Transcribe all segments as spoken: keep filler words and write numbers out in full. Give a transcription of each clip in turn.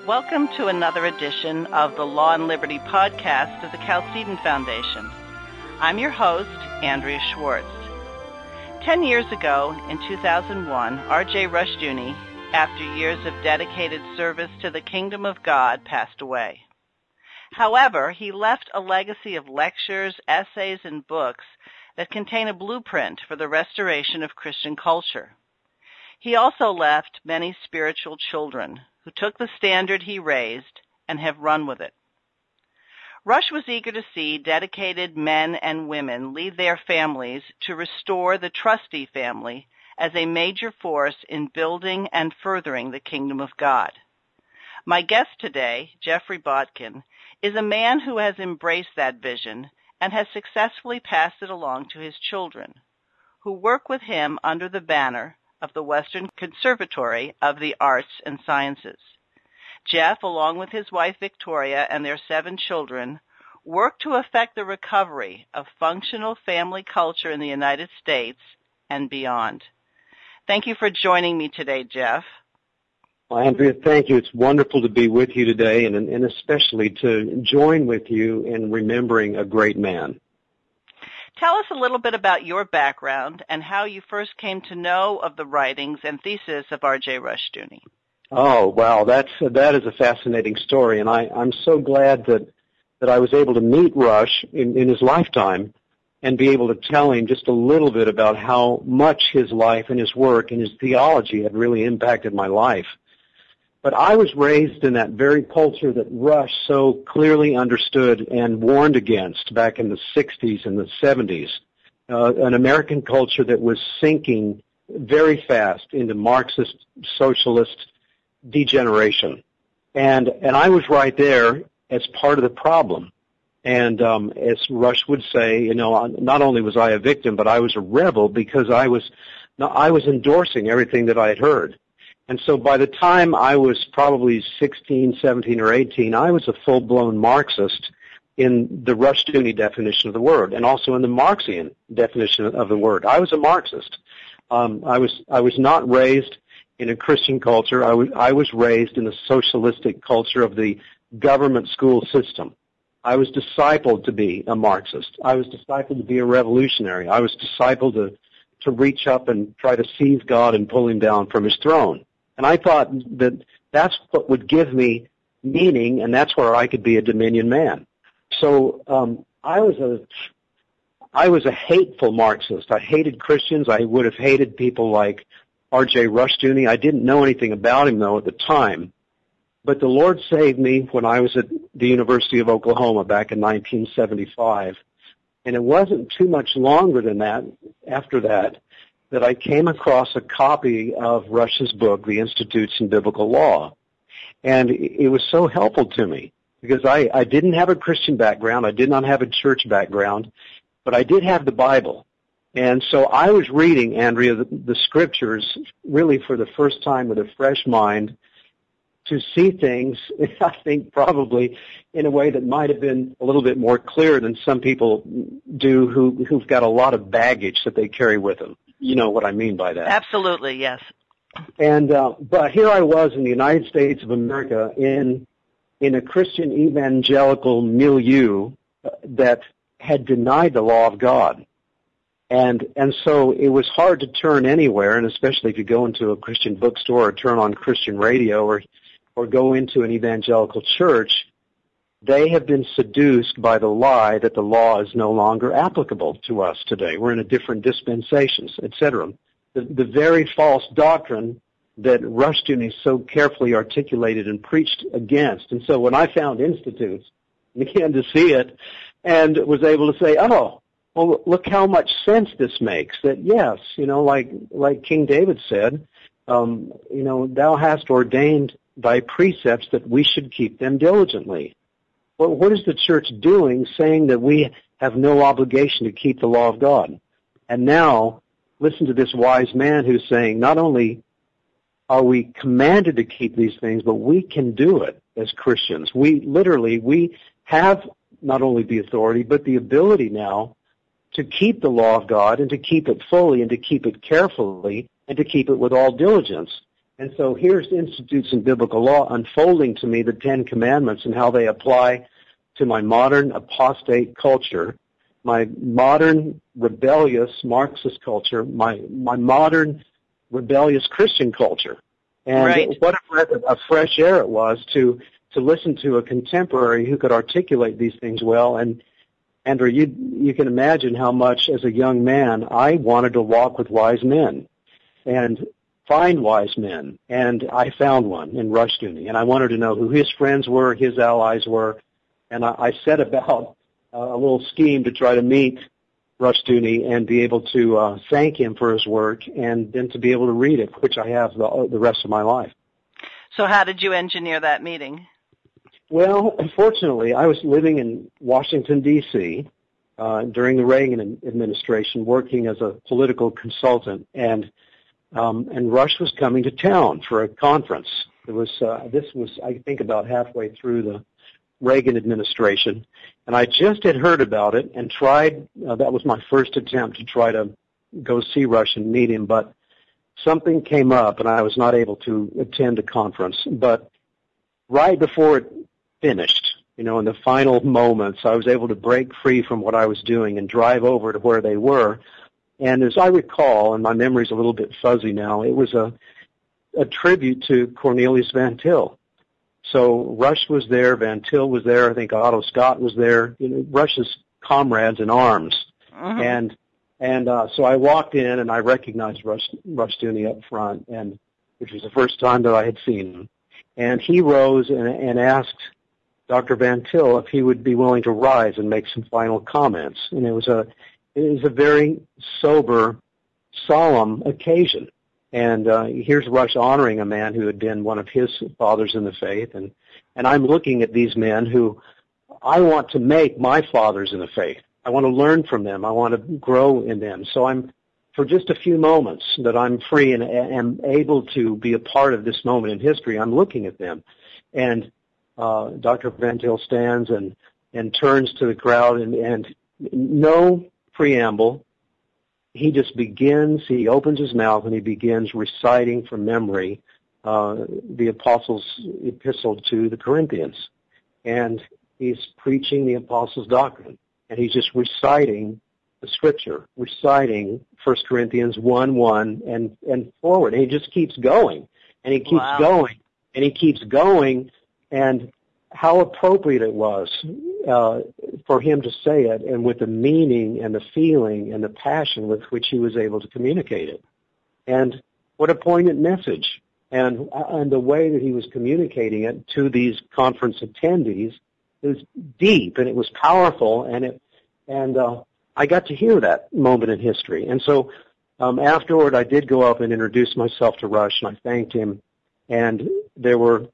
Welcome to another edition of the Law and Liberty podcast of the Chalcedon Foundation. I'm your host, Andrea Schwartz. Ten years ago, in two thousand one, R J Rushdoony, after years of dedicated service to the kingdom of God, passed away. However, he left a legacy of lectures, essays, and books that contain a blueprint for the restoration of Christian culture. He also left many spiritual children who took the standard he raised and have run with it. Rush was eager to see dedicated men and women lead their families to restore the trustee family as a major force in building and furthering the kingdom of God. My guest today, Jeffrey Botkin, is a man who has embraced that vision and has successfully passed it along to his children, who work with him under the banner of the Western Conservatory of the Arts and Sciences. Jeff, along with his wife Victoria and their seven children, work to effect the recovery of functional family culture in the United States and beyond. Thank you for joining me today, Jeff. Well, Andrea, thank you. It's wonderful to be with you today, and, and especially to join with you in remembering a great man. Tell us a little bit about your background and how you first came to know of the writings and thesis of R J Rushdoony. Oh, wow, that's that is a fascinating story, and I, I'm so glad that, that I was able to meet Rush in, in his lifetime and be able to tell him just a little bit about how much his life and his work and his theology had really impacted my life. But I was raised in that very culture that Rush so clearly understood and warned against back in the sixties and the seventies, uh, an American culture that was sinking very fast into Marxist, socialist degeneration. And and I was right there as part of the problem. And um, as Rush would say, you know, not only was I a victim, but I was a rebel because I was I was endorsing everything that I had heard. And so by the time I was probably sixteen, seventeen, or eighteen, I was a full-blown Marxist in the Rushdoony definition of the word, and also in the Marxian definition of the word. I was a Marxist. Um, I was I was not raised in a Christian culture. I was I was raised in the socialistic culture of the government school system. I was discipled to be a Marxist. I was discipled to be a revolutionary. I was discipled to to reach up and try to seize God and pull him down from his throne. And I thought that that's what would give me meaning, and that's where I could be a dominion man. So um, I was a I was a hateful Marxist. I hated Christians. I would have hated people like R J Rushdoony. I didn't know anything about him, though, at the time. But the Lord saved me when I was at the University of Oklahoma back in nineteen seventy-five. And it wasn't too much longer than that, after that, that I came across a copy of Rush's book, The Institutes in Biblical Law. And it was so helpful to me because I, I didn't have a Christian background. I did not have a church background, but I did have the Bible. And so I was reading, Andrea, the, the scriptures really for the first time with a fresh mind to see things, I think probably in a way that might have been a little bit more clear than some people do who, who've got a lot of baggage that they carry with them. You know what I mean by that. Absolutely, yes. And uh, but here I was in the United States of America in in a Christian evangelical milieu that had denied the law of God. And and so it was hard to turn anywhere, and especially if you go into a Christian bookstore or turn on Christian radio or or go into an evangelical church, they have been seduced by the lie that the law is no longer applicable to us today. We're in a different dispensations, et cetera. The, the very false doctrine that Rushdoony so carefully articulated and preached against. And so when I found Institutes, began to see it and was able to say, oh, well, look how much sense this makes. That yes, you know, like like King David said, um, you know, thou hast ordained thy precepts that we should keep them diligently. Well, what is the church doing saying that we have no obligation to keep the law of God? And now, listen to this wise man who's saying not only are we commanded to keep these things, but we can do it as Christians. We literally, we have not only the authority, but the ability now to keep the law of God and to keep it fully and to keep it carefully and to keep it with all diligence. And so here's Institutes in Biblical Law unfolding to me the Ten Commandments and how they apply to my modern apostate culture, my modern rebellious Marxist culture, my my modern rebellious Christian culture. And right. what a breath of fresh air it was to to listen to a contemporary who could articulate these things well. And Andrew, you you can imagine how much as a young man I wanted to walk with wise men and find wise men. And I found one in Rushdoony, and I wanted to know who his friends were, his allies were. And I, I set about uh, a little scheme to try to meet Rushdoony and be able to uh, thank him for his work, and then to be able to read it, which I have the, the rest of my life. So how did you engineer that meeting? Well, unfortunately, I was living in Washington, D C uh, during the Reagan administration, working as a political consultant, and um, and Rush was coming to town for a conference. It was uh, this was, I think, about halfway through the Reagan administration, and I just had heard about it and tried. Uh, that was my first attempt to try to go see Rush and meet him, but something came up, and I was not able to attend the conference. But right before it finished, you know, in the final moments, I was able to break free from what I was doing and drive over to where they were. And as I recall, and my memory's a little bit fuzzy now, it was a, a tribute to Cornelius Van Til. So Rush was there, Van Til was there, I think Otto Scott was there, you know, Rush's comrades in arms. Uh-huh. And and uh, so I walked in and I recognized Rush, Rushdoony up front, and which was the first time that I had seen him. And he rose and, and asked Doctor Van Til if he would be willing to rise and make some final comments. And it was a it was a very sober, solemn occasion. And uh, here's Rush honoring a man who had been one of his fathers in the faith. And, and I'm looking at these men who I want to make my fathers in the faith. I want to learn from them. I want to grow in them. So I'm, for just a few moments that I'm free and am able to be a part of this moment in history, I'm looking at them. And uh, Doctor Van Til stands and, and turns to the crowd, and, and no preamble. He just begins, he opens his mouth and he begins reciting from memory uh, the Apostles' epistle to the Corinthians. And he's preaching the Apostles' doctrine. And he's just reciting the Scripture, reciting First Corinthians one one and, and forward. And he just keeps going. And he keeps Wow. going. And he keeps going. And how appropriate it was uh, for him to say it, and with the meaning and the feeling and the passion with which he was able to communicate it. And what a poignant message. And, and the way that he was communicating it to these conference attendees was deep, and it was powerful, and it and uh, I got to hear that moment in history. And so um, afterward, I did go up and introduce myself to Rush, and I thanked him. And there were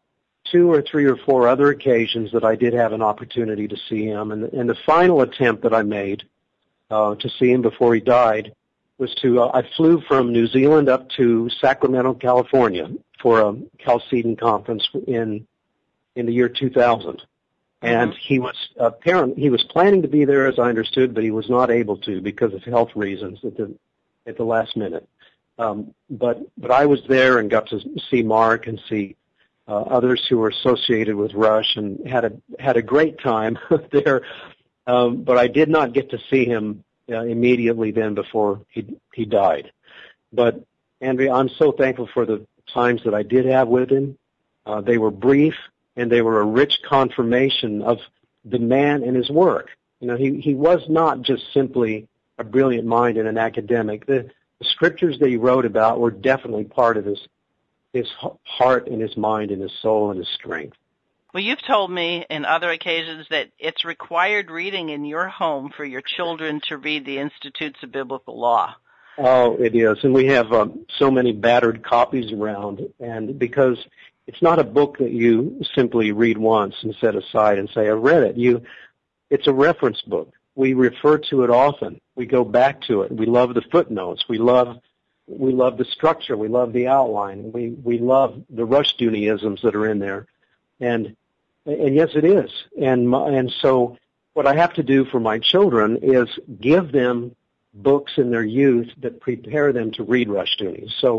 two or three or four other occasions that I did have an opportunity to see him. And, and the final attempt that I made uh, to see him before he died was to, uh, I flew from New Zealand up to Sacramento, California for a Chalcedon conference in in the year two thousand. And mm-hmm. he was apparently, he was planning to be there, as I understood, but he was not able to because of health reasons at the at the last minute. Um, but but I was there and got to see Mark and see uh, others who were associated with Rush, and had a had a great time there. Um, but I did not get to see him uh, immediately then before he he died. But Andrea, I'm so thankful for the times that I did have with him. Uh, they were brief, and they were a rich confirmation of the man and his work. You know, he, he was not just simply a brilliant mind and an academic. The, the scriptures that he wrote about were definitely part of his his heart and his mind and his soul and his strength. Well, you've told me in other occasions that it's required reading in your home for your children to read the Institutes of Biblical Law. Oh, it is. And we have um, so many battered copies around, and because it's not a book that you simply read once and set aside and say, I read it. You, it's a reference book. We refer to it often. We go back to it. We love the footnotes. We love, we love the structure. We love the outline. We, we love the Rushdoonyisms that are in there. And, and yes, it is. And, my, and so what I have to do for my children is give them books in their youth that prepare them to read Rushdoony. So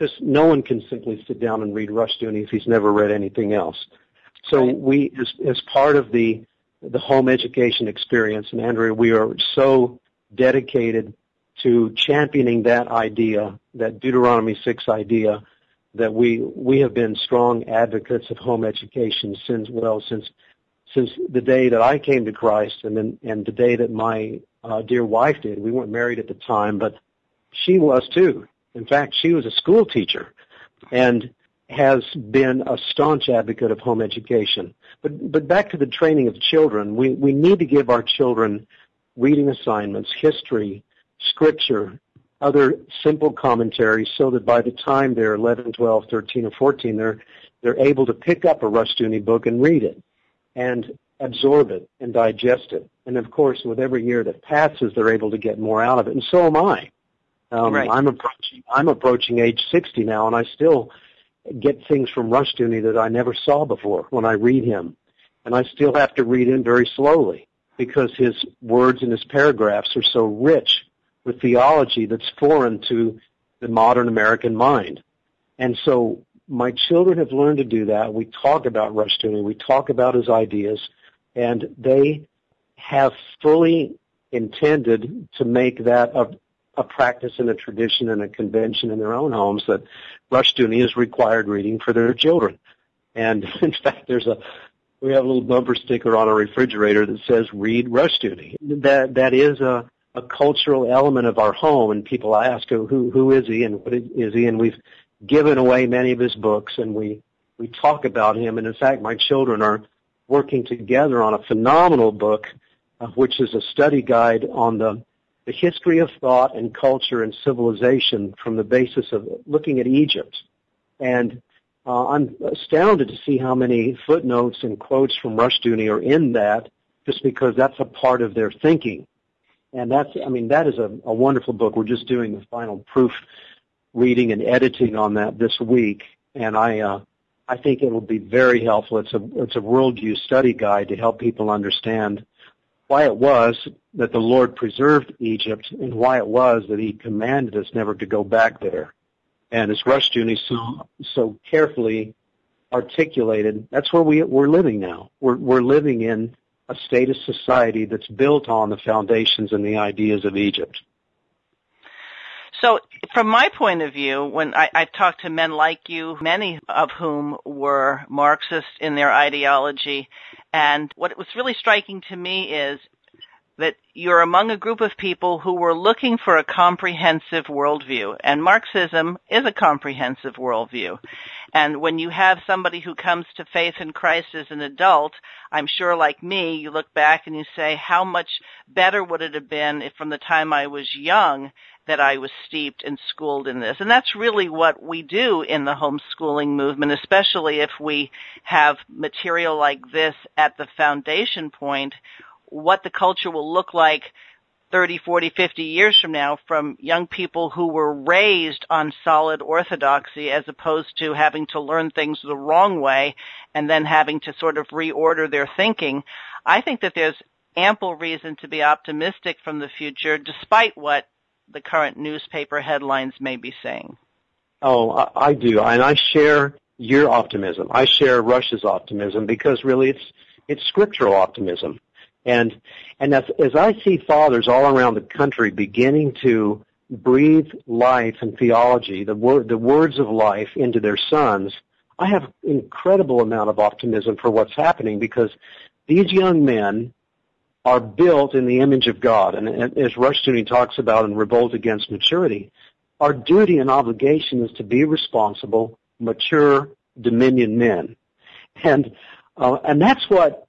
because no one can simply sit down and read Rushdoony if he's never read anything else. So right. we, as, as part of the the home education experience, and Andrea, we are so dedicated to championing that idea, that Deuteronomy six idea, that we we have been strong advocates of home education since well since since the day that I came to Christ, and then and the day that my uh, dear wife did. We weren't married at the time, but she was too. In fact, she was a school teacher, and has been a staunch advocate of home education. But but back to the training of children, we, we need to give our children reading assignments, history, scripture, other simple commentaries, so that by the time they're eleven, twelve, thirteen, or fourteen, they're they're able to pick up a Rushdoony book and read it and absorb it and digest it. And of course, with every year that passes, they're able to get more out of it. And so am I. Um, right. I'm approaching I'm approaching age sixty now, and I still get things from Rushdoony that I never saw before when I read him. And I still have to read him very slowly because his words and his paragraphs are so rich with theology that's foreign to the modern American mind. And so my children have learned to do that. We talk about Rushdoony. We talk about his ideas, and they have fully intended to make that a a practice and a tradition and a convention in their own homes, that Rushdoony is required reading for their children. And in fact, there's a we have a little bumper sticker on our refrigerator that says "Read Rushdoony." That that is a, a cultural element of our home, and people ask who who is he and what is he, and we've given away many of his books, and we we talk about him. And in fact, my children are working together on a phenomenal book, uh, which is a study guide on the the history of thought and culture and civilization from the basis of looking at Egypt. And uh, I'm astounded to see how many footnotes and quotes from Rushdoony are in that, just because that's a part of their thinking. And that's, I mean, that is a, a wonderful book. We're just doing the final proof reading and editing on that this week. And I, uh, I think it will be very helpful. It's a, it's a worldview study guide to help people understand why it was that the Lord preserved Egypt and why it was that he commanded us never to go back there. And as Rushdoony so, so carefully articulated, that's where we, we're living now. We're, we're living in a state of society that's built on the foundations and the ideas of Egypt. So from my point of view, when I, I've talked to men like you, many of whom were Marxist in their ideology, and what was really striking to me is that you're among a group of people who were looking for a comprehensive worldview, and Marxism is a comprehensive worldview. And when you have somebody who comes to faith in Christ as an adult, I'm sure like me, you look back and you say, how much better would it have been if from the time I was young that I was steeped and schooled in this. And that's really what we do in the homeschooling movement, especially if we have material like this at the foundation point, what the culture will look like thirty, forty, fifty years from now from young people who were raised on solid orthodoxy as opposed to having to learn things the wrong way and then having to sort of reorder their thinking. I think that there's ample reason to be optimistic from the future, despite what the current newspaper headlines may be saying. Oh, I, I do, and I share your optimism. I share Rush's optimism because really it's it's scriptural optimism. And and as, as I see fathers all around the country beginning to breathe life and theology, the word, the words of life into their sons, I have an incredible amount of optimism for what's happening because these young men are built in the image of God. And as Rushdoony talks about in Revolt Against Maturity, our duty and obligation is to be responsible, mature, dominion men. And uh, and that's what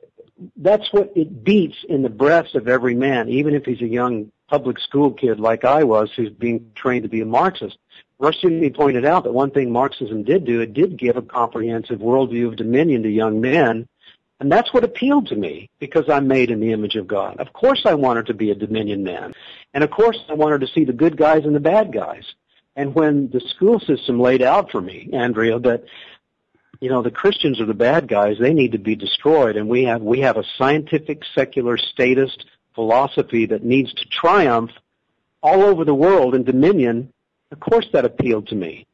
that's what it beats in the breast of every man, even if he's a young public school kid like I was who's being trained to be a Marxist. Rushdoony pointed out that one thing Marxism did do, it did give a comprehensive worldview of dominion to young men. And that's what appealed to me because I'm made in the image of God. Of course I wanted to be a dominion man. And of course I wanted to see the good guys and the bad guys. And when the school system laid out for me, Andrea, that, you know, the Christians are the bad guys, they need to be destroyed. And we have, we have a scientific, secular, statist philosophy that needs to triumph all over the world in dominion. Of course that appealed to me.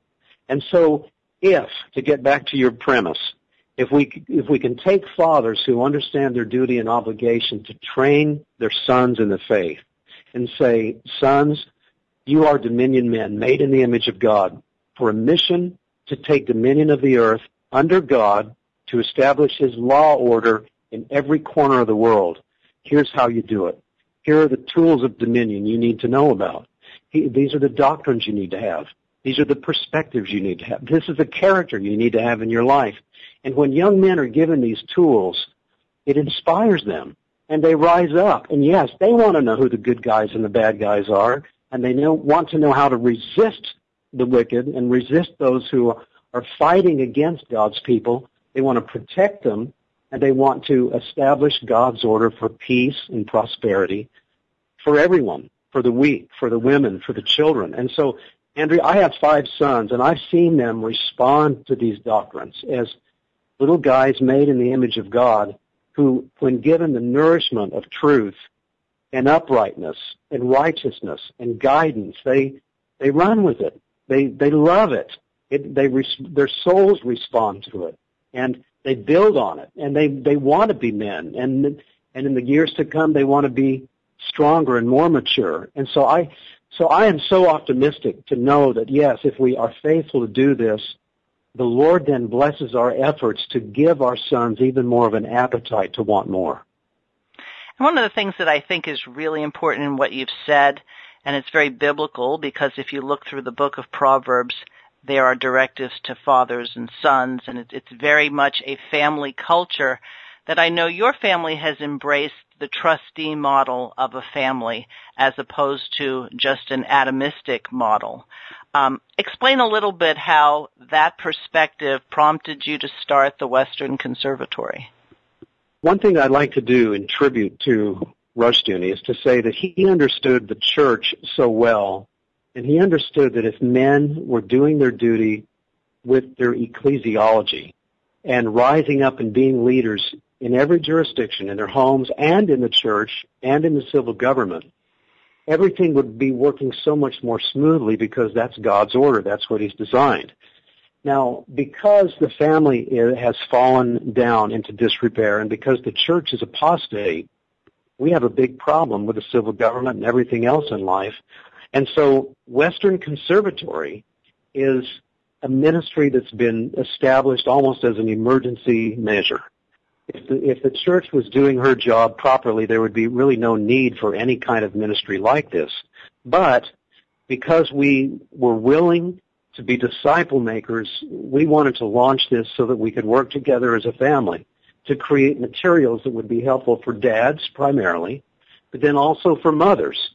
And so if, to get back to your premise, if we if we can take fathers who understand their duty and obligation to train their sons in the faith and say, sons, you are dominion men made in the image of God for a mission to take dominion of the earth under God to establish his law order in every corner of the world. Here's how you do it. Here are the tools of dominion you need to know about. He, these are the doctrines you need to have. These are the perspectives you need to have. This is the character you need to have in your life. And when young men are given these tools, it inspires them, and they rise up. And yes, they want to know who the good guys and the bad guys are, and they know, want to know how to resist the wicked and resist those who are fighting against God's people. They want to protect them, and they want to establish God's order for peace and prosperity for everyone, for the weak, for the women, for the children. And so, Andrea, I have five sons, and I've seen them respond to these doctrines as little guys made in the image of God who, when given the nourishment of truth and uprightness and righteousness and guidance, they they run with it. They they love it. It they their souls respond to it, and they build on it, and they they want to be men, and and in the years to come they want to be stronger and more mature. And so I so I am so optimistic to know that yes, if we are faithful to do this, the Lord then blesses our efforts to give our sons even more of an appetite to want more. And one of the things that I think is really important in what you've said, and it's very biblical, because if you look through the book of Proverbs, there are directives to fathers and sons, and it's very much a family culture that I know your family has embraced the trustee model of a family as opposed to just an atomistic model. Um, explain a little bit how that perspective prompted you to start the Western Conservatory. One thing I'd like to do in tribute to Rushdoony is to say that he understood the church so well, and he understood that if men were doing their duty with their ecclesiology and rising up and being leaders in every jurisdiction, in their homes and in the church and in the civil government, everything would be working so much more smoothly because that's God's order. That's what he's designed. Now, because the family has fallen down into disrepair and because the church is apostate, we have a big problem with the civil government and everything else in life. And so Western Conservatory is a ministry that's been established almost as an emergency measure. If the, if the church was doing her job properly, there would be really no need for any kind of ministry like this. But because we were willing to be disciple makers, we wanted to launch this so that we could work together as a family to create materials that would be helpful for dads primarily, but then also for mothers.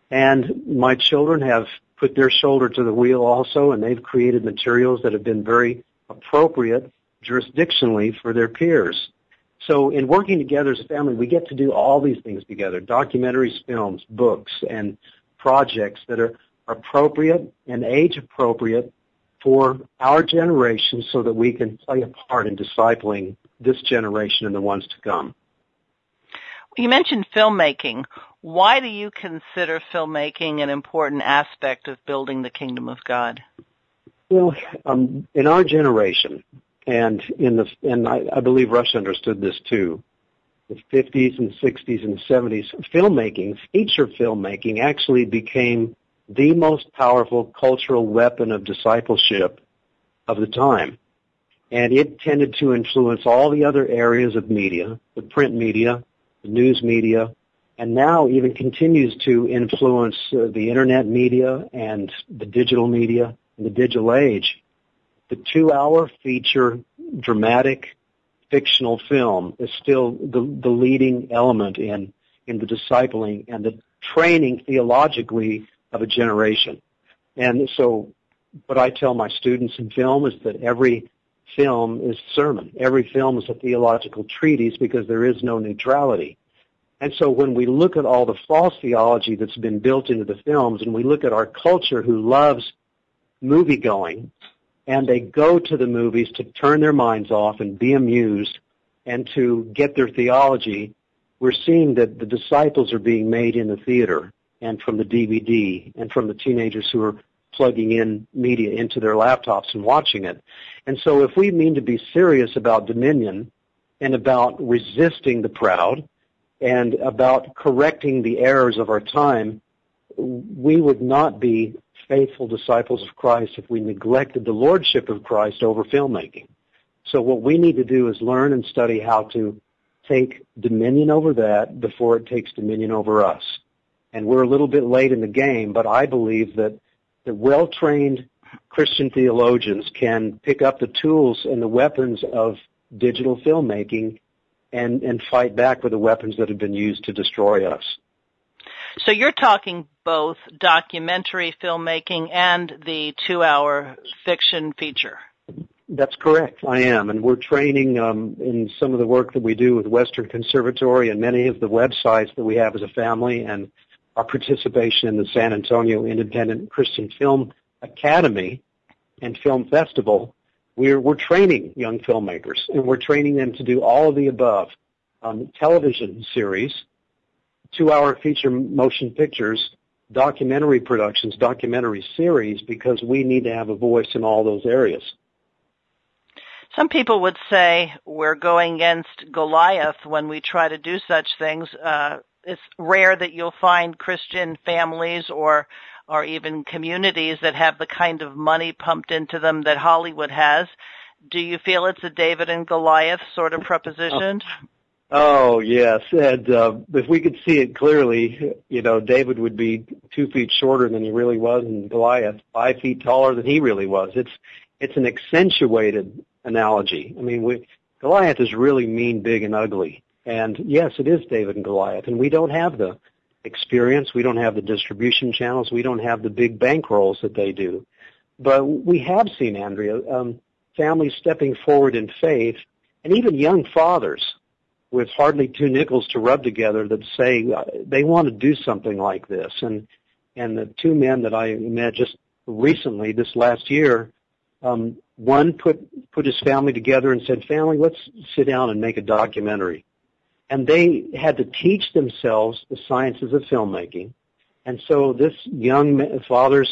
And my children have put their shoulder to the wheel also, and they've created materials that have been very appropriate jurisdictionally for their peers. So in working together as a family, we get to do all these things together, documentaries, films, books, and projects that are appropriate and age-appropriate for our generation so that we can play a part in discipling this generation and the ones to come. You mentioned filmmaking. Why do you consider filmmaking an important aspect of building the kingdom of God? Well, um, in our generation, and in the and I, I believe Rush understood this too, the fifties and sixties and seventies, filmmaking, feature filmmaking, actually became the most powerful cultural weapon of discipleship of the time. And it tended to influence all the other areas of media, the print media, the news media, and now even continues to influence uh, the internet media and the digital media and the digital age. The two-hour feature dramatic fictional film is still the, the leading element in, in the discipling and the training theologically of a generation. And so what I tell my students in film is that every film is sermon. Every film is a theological treatise because there is no neutrality. And so when we look at all the false theology that's been built into the films, and we look at our culture who loves movie-going, and they go to the movies to turn their minds off and be amused and to get their theology, we're seeing that the disciples are being made in the theater and from the D V D and from the teenagers who are plugging in media into their laptops and watching it. And so if we mean to be serious about dominion and about resisting the proud and about correcting the errors of our time, we would not be faithful disciples of Christ if we neglected the lordship of Christ over filmmaking. So what we need to do is learn and study how to take dominion over that before it takes dominion over us. And we're a little bit late in the game, but I believe that the well-trained Christian theologians can pick up the tools and the weapons of digital filmmaking and, and fight back with the weapons that have been used to destroy us. So you're talking both documentary filmmaking and the two-hour fiction feature. That's correct. I am. And we're training um, in some of the work that we do with Western Conservatory and many of the websites that we have as a family and our participation in the San Antonio Independent Christian Film Academy and Film Festival. We're, we're training young filmmakers, and we're training them to do all of the above. Um, television series, two-hour feature motion pictures, documentary productions, documentary series, because we need to have a voice in all those areas. Some people would say we're going against Goliath when we try to do such things. Uh, it's rare that you'll find Christian families or or even communities that have the kind of money pumped into them that Hollywood has. Do you feel it's a David and Goliath sort of proposition? Oh, oh yes. And uh, if we could see it clearly, you know, David would be two feet shorter than he really was, and Goliath five feet taller than he really was. It's it's an accentuated analogy. I mean, we, Goliath is really mean, big, and ugly. And yes, it is David and Goliath. And we don't have the experience. We don't have the distribution channels. We don't have the big bankrolls that they do. But we have seen, Andrea, um, families stepping forward in faith, and even young fathers with hardly two nickels to rub together that say uh, they want to do something like this. And and the two men that I met just recently, this last year, um, one put put his family together and said, "Family, let's sit down and make a documentary." And they had to teach themselves the sciences of filmmaking. And so this young father's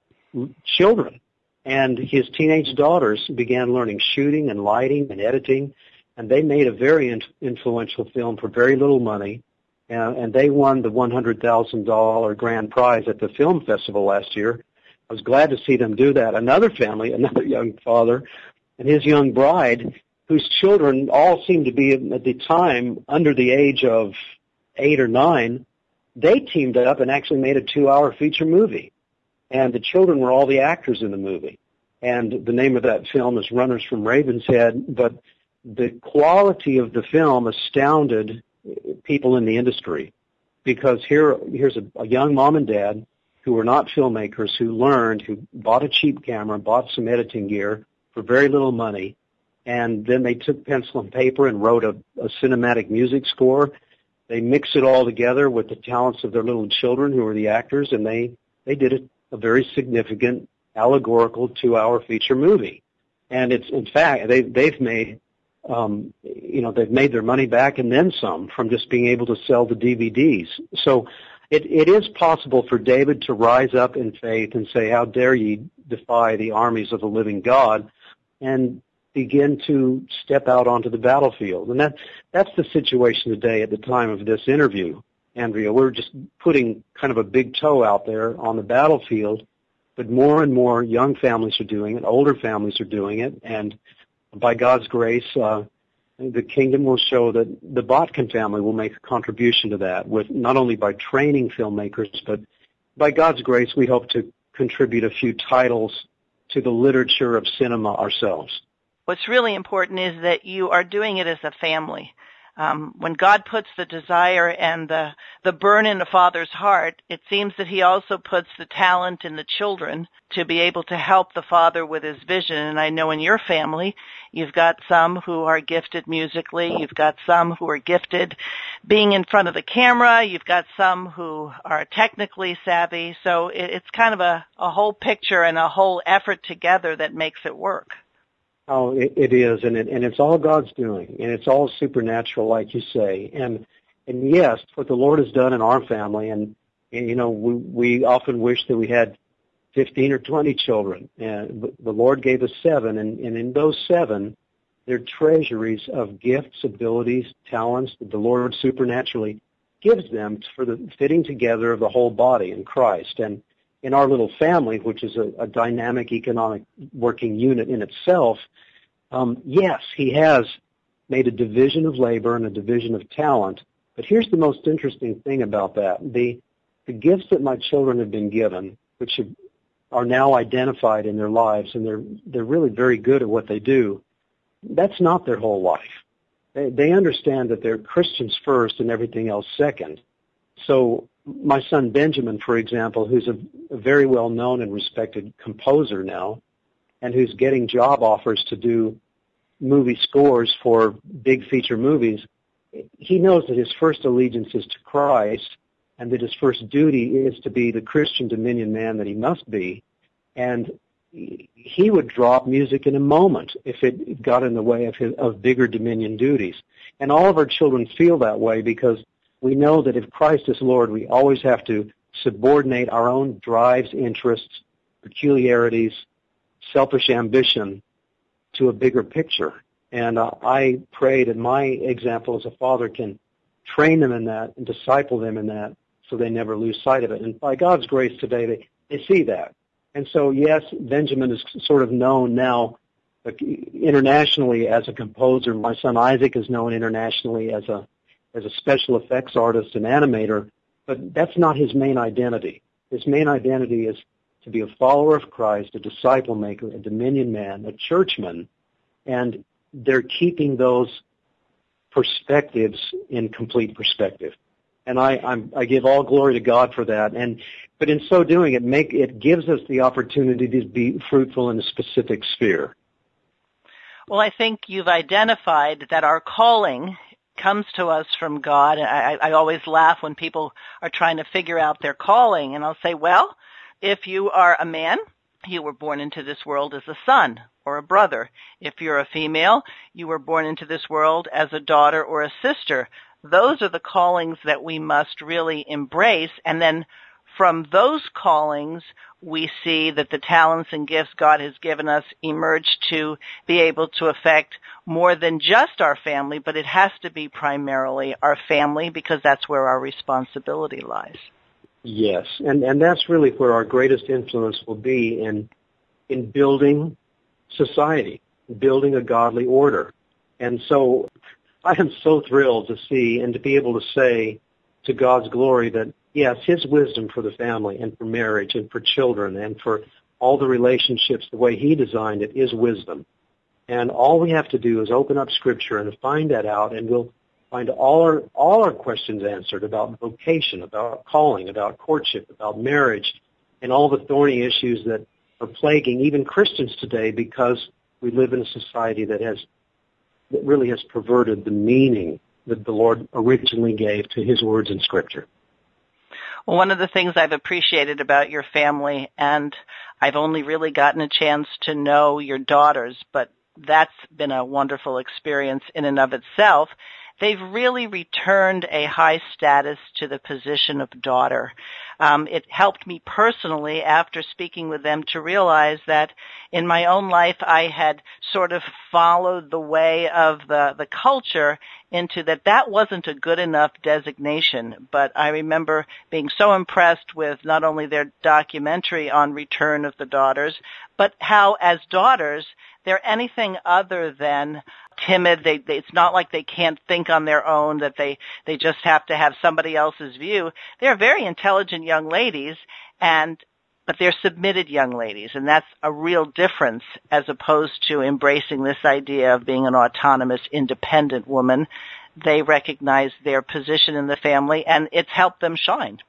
children and his teenage daughters began learning shooting and lighting and editing, and they made a very in- influential film for very little money, uh, and they won the one hundred thousand dollars grand prize at the film festival last year. I was glad to see them do that. Another family, another young father, and his young bride, whose children all seemed to be at the time under the age of eight or nine, they teamed up and actually made a two-hour feature movie. And the children were all the actors in the movie. And the name of that film is Runners from Ravenshead, but the quality of the film astounded people in the industry, because here here's a, a young mom and dad who were not filmmakers, who learned, who bought a cheap camera, bought some editing gear for very little money, and then they took pencil and paper and wrote a, a cinematic music score. They mixed it all together with the talents of their little children who were the actors, and they, they did a, a very significant allegorical two-hour feature movie. And it's, in fact, they, they've made, um, you know, they've made their money back and then some from just being able to sell the D V Ds. So it, it is possible for David to rise up in faith and say, "How dare ye defy the armies of the living God," and begin to step out onto the battlefield. And that that's the situation today at the time of this interview, Andrea. We're just putting kind of a big toe out there on the battlefield, but more and more young families are doing it, older families are doing it, and by God's grace, uh, the kingdom will show that the Botkin family will make a contribution to that, with not only by training filmmakers, but by God's grace, we hope to contribute a few titles to the literature of cinema ourselves. What's really important is that you are doing it as a family. Um, when God puts the desire and the, the burn in a father's heart, it seems that he also puts the talent in the children to be able to help the father with his vision. And I know in your family, you've got some who are gifted musically, you've got some who are gifted being in front of the camera, you've got some who are technically savvy. So it, it's kind of a, a whole picture and a whole effort together that makes it work. Oh, it, it is, and it, and it's all God's doing, and it's all supernatural, like you say. And and yes, what the Lord has done in our family, and, and you know, we we often wish that we had fifteen or twenty children. And the Lord gave us seven, and, and in those seven, they're treasuries of gifts, abilities, talents that the Lord supernaturally gives them for the fitting together of the whole body in Christ. And in our little family, which is a, a dynamic economic working unit in itself, um, yes, he has made a division of labor and a division of talent. But here's the most interesting thing about that. The, the gifts that my children have been given, which have, are now identified in their lives, and they're, they're really very good at what they do, that's not their whole life. They, they understand that they're Christians first and everything else second. So my son Benjamin, for example, who's a, a very well-known and respected composer now, and who's getting job offers to do movie scores for big feature movies, he knows that his first allegiance is to Christ, and that his first duty is to be the Christian dominion man that he must be. And he would drop music in a moment if it got in the way of his, of bigger dominion duties. And all of our children feel that way because we know that if Christ is Lord, we always have to subordinate our own drives, interests, peculiarities, selfish ambition to a bigger picture. And uh, I pray that my example as a father can train them in that and disciple them in that so they never lose sight of it. And by God's grace today, they, they see that. And so, yes, Benjamin is sort of known now internationally as a composer. My son Isaac is known internationally as a as a special effects artist and animator, but that's not his main identity. His main identity is to be a follower of Christ, a disciple maker, a dominion man, a churchman, and they're keeping those perspectives in complete perspective. And I, I'm, I give all glory to God for that. And but in so doing, it make it gives us the opportunity to be fruitful in a specific sphere. Well, I think you've identified that our calling comes to us from God. I, I always laugh when people are trying to figure out their calling, and I'll say, well, if you are a man, you were born into this world as a son or a brother. If you're a female, you were born into this world as a daughter or a sister. Those are the callings that we must really embrace, and then from those callings, we see that the talents and gifts God has given us emerge to be able to affect more than just our family, but it has to be primarily our family because that's where our responsibility lies. Yes, and, and that's really where our greatest influence will be in in building society, building a godly order. And so I am so thrilled to see and to be able to say to God's glory that, yes, his wisdom for the family and for marriage and for children and for all the relationships, the way he designed it, is wisdom. And all we have to do is open up Scripture and find that out, and we'll find all our all our questions answered about vocation, about calling, about courtship, about marriage, and all the thorny issues that are plaguing even Christians today because we live in a society that has that really has perverted the meaning that the Lord originally gave to his words in Scripture. Well, one of the things I've appreciated about your family, and I've only really gotten a chance to know your daughters, but that's been a wonderful experience in and of itself. They've really returned a high status to the position of daughter. Um, it helped me personally after speaking with them to realize that in my own life I had sort of followed the way of the, the culture into that that wasn't a good enough designation. But I remember being so impressed with not only their documentary on Return of the Daughters, but how as daughters they're anything other than timid. They, they, it's not like they can't think on their own, that they, they just have to have somebody else's view. They're very intelligent young ladies, and but they're submitted young ladies, and that's a real difference as opposed to embracing this idea of being an autonomous, independent woman. They recognize their position in the family, and it's helped them shine.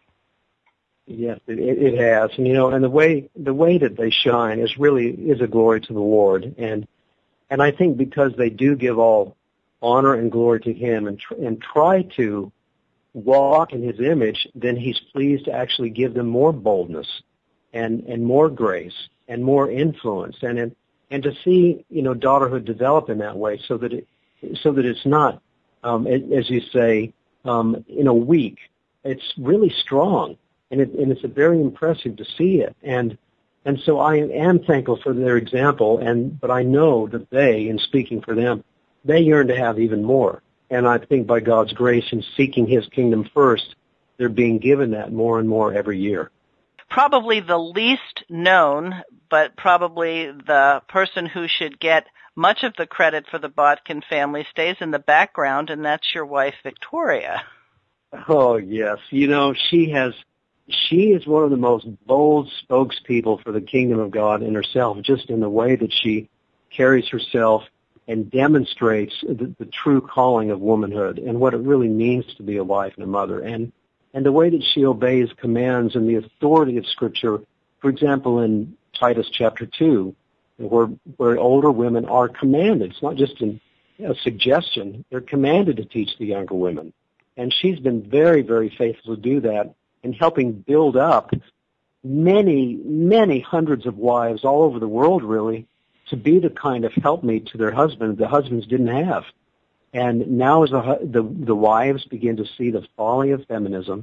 Yes, it, it has, and you know, and the way the way that they shine is really is a glory to the Lord, and and I think because they do give all honor and glory to Him, and tr- and try to walk in His image, then He's pleased to actually give them more boldness, and and more grace, and more influence, and and, and to see you know daughterhood develop in that way, so that it so that it's not, um, as you say, um, you know, weak. It's really strong. And, it, and it's very impressive to see it. And And so I am thankful for their example, and but I know that they, in speaking for them, they yearn to have even more. And I think by God's grace in seeking His kingdom first, they're being given that more and more every year. Probably the least known, but probably the person who should get much of the credit for the Botkin family stays in the background, and that's your wife, Victoria. Oh, yes. You know, she has, she is one of the most bold spokespeople for the kingdom of God in herself, just in the way that she carries herself and demonstrates the, the true calling of womanhood and what it really means to be a wife and a mother. And And the way that she obeys commands and the authority of Scripture, for example, in Titus chapter two, where, where older women are commanded. It's not just an, a suggestion. They're commanded to teach the younger women. And she's been very, very faithful to do that in helping build up many, many hundreds of wives all over the world, really, to be the kind of helpmeet to their husbands the husbands didn't have. And now as the, the, the wives begin to see the folly of feminism,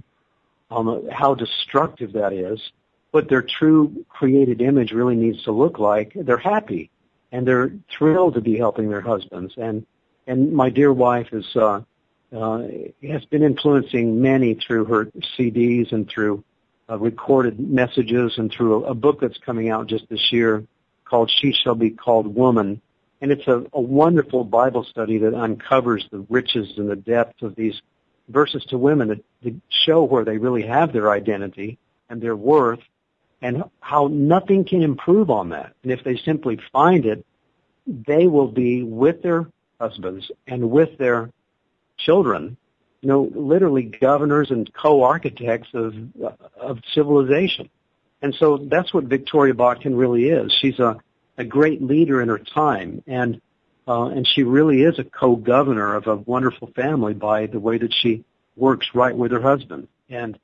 um, how destructive that is, what their true created image really needs to look like, they're happy. And they're thrilled to be helping their husbands. And, and my dear wife is, uh, uh, has been influencing many through her C Ds and through uh, recorded messages and through a, a book that's coming out just this year called She Shall Be Called Woman. And it's a, a wonderful Bible study that uncovers the riches and the depth of these verses to women that, that show where they really have their identity and their worth and how nothing can improve on that. And if they simply find it, they will be with their husbands and with their children, you know, literally governors and co-architects of, of civilization. And so that's what Victoria Botkin really is. She's a a great leader in her time, and uh, and she really is a co-governor of a wonderful family by the way that she works right with her husband. And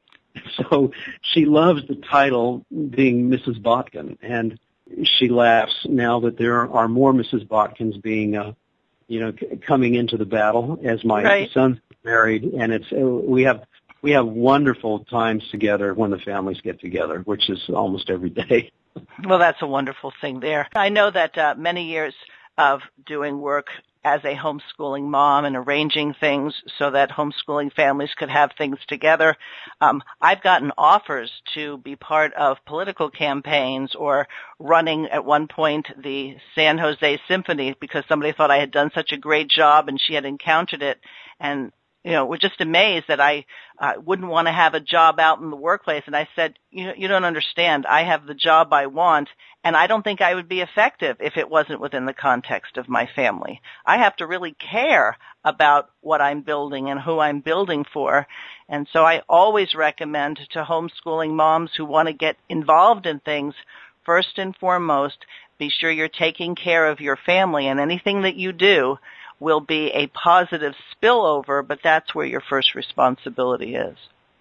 so she loves the title being Missus Botkin, and she laughs now that there are more Missus Botkins being, uh, you know, c- coming into the battle as my right. son's married, and it's uh, we have we have wonderful times together when the families get together, which is almost every day. Well, that's a wonderful thing there. I know that uh, many years of doing work as a homeschooling mom and arranging things so that homeschooling families could have things together, um, I've gotten offers to be part of political campaigns or running at one point the San Jose Symphony because somebody thought I had done such a great job and she had encountered it. And you know, we're just amazed that I uh, wouldn't want to have a job out in the workplace. And I said, you you don't understand. I have the job I want, and I don't think I would be effective if it wasn't within the context of my family. I have to really care about what I'm building and who I'm building for. And so I always recommend to homeschooling moms who want to get involved in things, first and foremost, be sure you're taking care of your family, and anything that you do will be a positive spillover, but that's where your first responsibility is.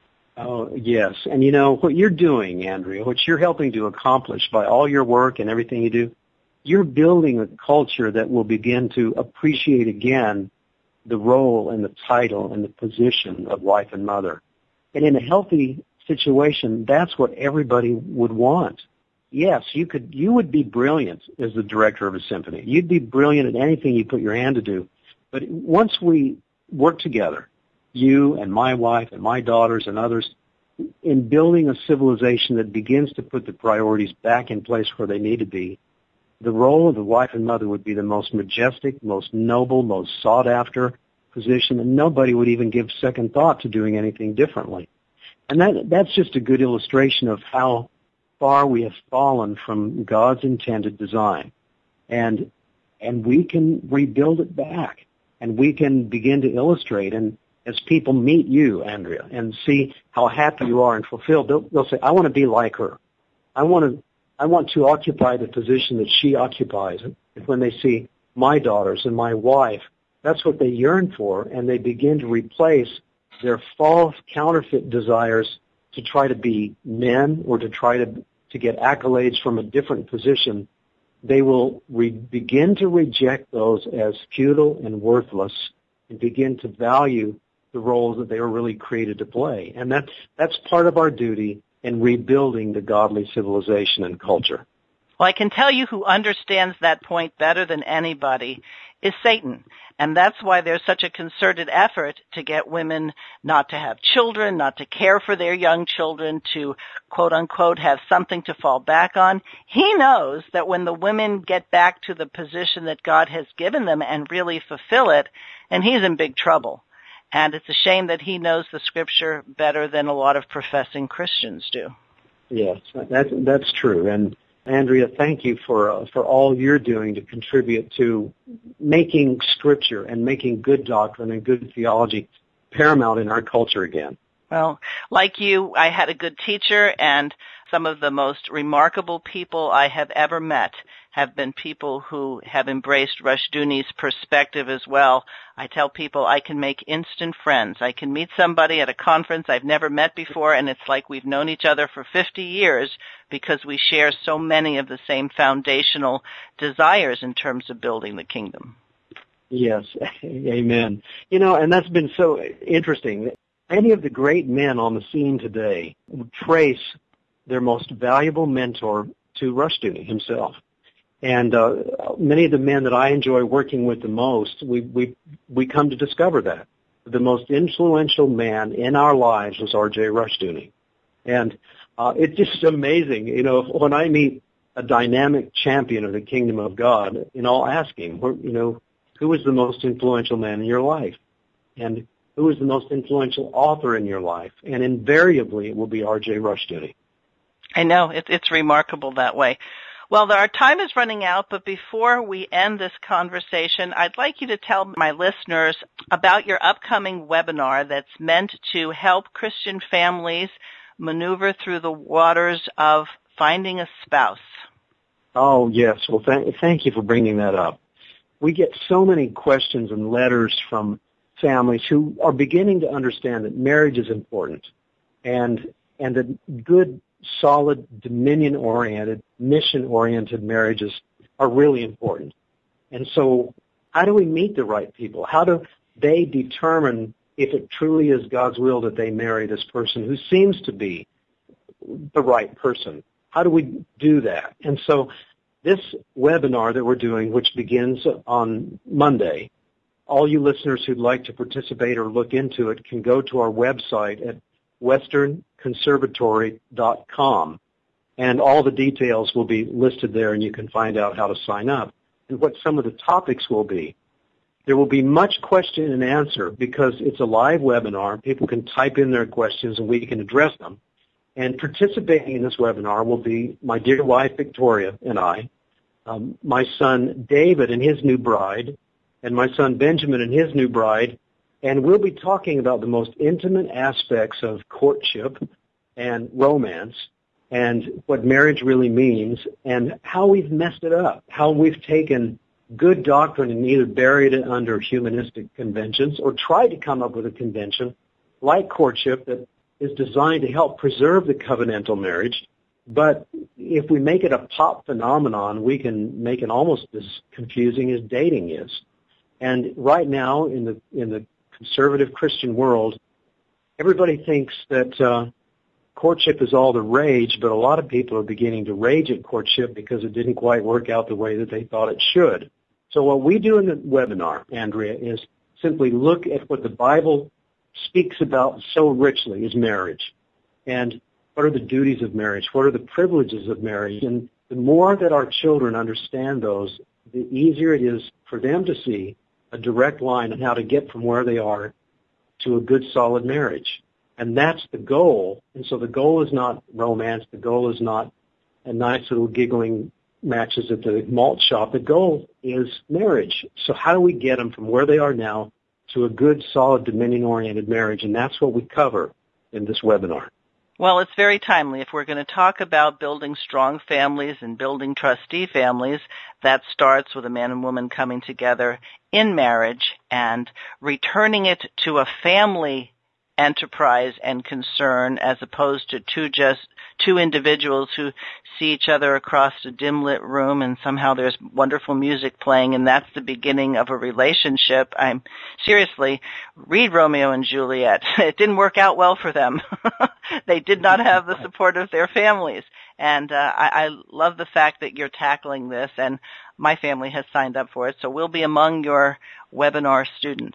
Oh, yes. And you know, what you're doing, Andrea, what you're helping to accomplish by all your work and everything you do, you're building a culture that will begin to appreciate again the role and the title and the position of wife and mother. And in a healthy situation, that's what everybody would want. Yes, you could, you would be brilliant as the director of a symphony. You'd be brilliant at anything you put your hand to do. But once we work together, you and my wife and my daughters and others, in building a civilization that begins to put the priorities back in place where they need to be, the role of the wife and mother would be the most majestic, most noble, most sought after position, and nobody would even give second thought to doing anything differently. And that, that's just a good illustration of how far we have fallen from God's intended design. And and we can rebuild it back. And we can begin to illustrate. And as people meet you, Andrea, and see how happy you are and fulfilled, they'll, they'll say, I want to be like her. I want to I want to occupy the position that she occupies. And when they see my daughters and my wife, that's what they yearn for. And they begin to replace their false counterfeit desires to try to be men or to try to to get accolades from a different position. They will re- begin to reject those as futile and worthless and begin to value the roles that they were really created to play. And that's, that's part of our duty and rebuilding the godly civilization and culture. Well, I can tell you who understands that point better than anybody is Satan. And that's why there's such a concerted effort to get women not to have children, not to care for their young children, to quote unquote have something to fall back on. He knows that when the women get back to the position that God has given them and really fulfill it, and he's in big trouble. And it's a shame that he knows the scripture better than a lot of professing Christians do. Yes, that's, that's true. And Andrea, thank you for uh, for all you're doing to contribute to making Scripture and making good doctrine and good theology paramount in our culture again. Well, like you, I had a good teacher, and some of the most remarkable people I have ever met have been people who have embraced Rushduni's perspective as well. I tell people I can make instant friends. I can meet somebody at a conference I've never met before, and it's like we've known each other for fifty years because we share so many of the same foundational desires in terms of building the kingdom. Yes, amen. You know, and that's been so interesting. Any of the great men on the scene today trace their most valuable mentor to Rushduni himself. And uh, many of the men that I enjoy working with the most, we we we come to discover that the most influential man in our lives was R J Rushduni, and uh, it's just amazing. You know, when I meet a dynamic champion of the kingdom of God, you know, I'll ask him, you know, who was the most influential man in your life, and who was the most influential author in your life, and invariably it will be R J Rushduni. I know it's it's remarkable that way. Well, our time is running out, but before we end this conversation, I'd like you to tell my listeners about your upcoming webinar that's meant to help Christian families maneuver through the waters of finding a spouse. Oh, yes. Well, th- thank you for bringing that up. We get so many questions and letters from families who are beginning to understand that marriage is important and and that good, solid, dominion-oriented, mission-oriented marriages are really important. And so how do we meet the right people? How do they determine if it truly is God's will that they marry this person who seems to be the right person? How do we do that? And so this webinar that we're doing, which begins on Monday, all you listeners who'd like to participate or look into it can go to our website at western conservatory dot com, and all the details will be listed there, and you can find out how to sign up and what some of the topics will be. There will be much question and answer because it's a live webinar. People can type in their questions, and we can address them. And participating in this webinar will be my dear wife, Victoria, and I, um, my son, David, and his new bride, and my son, Benjamin, and his new bride. And we'll be talking about the most intimate aspects of courtship and romance and what marriage really means and how we've messed it up, how we've taken good doctrine and either buried it under humanistic conventions or tried to come up with a convention like courtship that is designed to help preserve the covenantal marriage. But if we make it a pop phenomenon, we can make it almost as confusing as dating is. And right now in the in the conservative Christian world, everybody thinks that uh, courtship is all the rage, but a lot of people are beginning to rage at courtship because it didn't quite work out the way that they thought it should. So what we do in the webinar, Andrea, is simply look at what the Bible speaks about so richly is marriage. And what are the duties of marriage? What are the privileges of marriage? And the more that our children understand those, the easier it is for them to see a direct line on how to get from where they are to a good, solid marriage. And that's the goal. And so the goal is not romance. The goal is not a nice little giggling matches at the malt shop. The goal is marriage. So how do we get them from where they are now to a good, solid, dominion-oriented marriage? And that's what we cover in this webinar. Well, it's very timely. If we're going to talk about building strong families and building trustee families, that starts with a man and woman coming together in marriage and returning it to a family enterprise and concern, as opposed to two just two individuals who see each other across a dim lit room and somehow there's wonderful music playing and that's the beginning of a relationship. I'm seriously, read Romeo and Juliet. It didn't work out well for them. They did not have the support of their families. And uh, I, I love the fact that you're tackling this, and my family has signed up for it, so we'll be among your webinar students.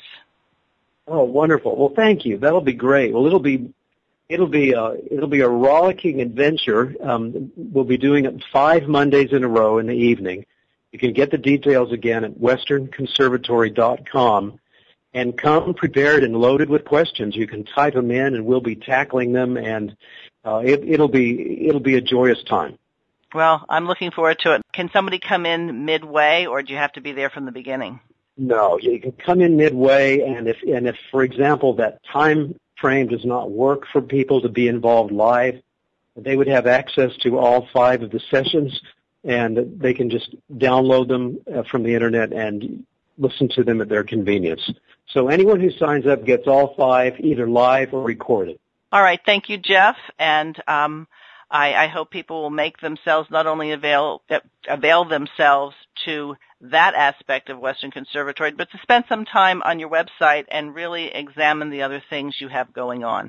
Oh, wonderful. Well, thank you. That'll be great. Well, it'll be It'll be a, it'll be a rollicking adventure. Um, we'll be doing it five Mondays in a row in the evening. You can get the details again at western conservatory dot com and come prepared and loaded with questions. You can type them in and we'll be tackling them, and uh, it, it'll be it'll be a joyous time. Well, I'm looking forward to it. Can somebody come in midway, or do you have to be there from the beginning? No, you can come in midway, and if and if, for example, that time frame does not work for people to be involved live, they would have access to all five of the sessions, and they can just download them from the internet and listen to them at their convenience. So anyone who signs up gets all five, either live or recorded. All right. Thank you, Jeff. And um, I, I hope people will make themselves not only avail avail themselves to that aspect of Western Conservatory, but to spend some time on your website and really examine the other things you have going on.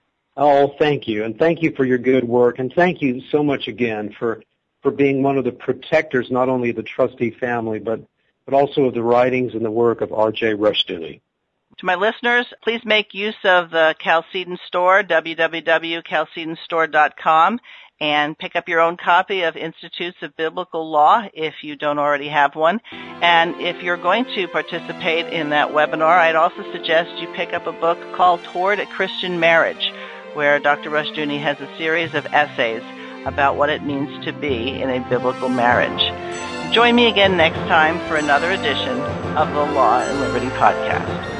Oh, thank you. And thank you for your good work. And thank you so much again for, for being one of the protectors, not only of the trustee family, but, but also of the writings and the work of R J Rushdoony. To my listeners, please make use of the Chalcedon store, w w w dot chalcedon store dot com, and pick up your own copy of Institutes of Biblical Law if you don't already have one. And if you're going to participate in that webinar, I'd also suggest you pick up a book called Toward a Christian Marriage, where Doctor Rushdoony has a series of essays about what it means to be in a biblical marriage. Join me again next time for another edition of the Law and Liberty Podcast.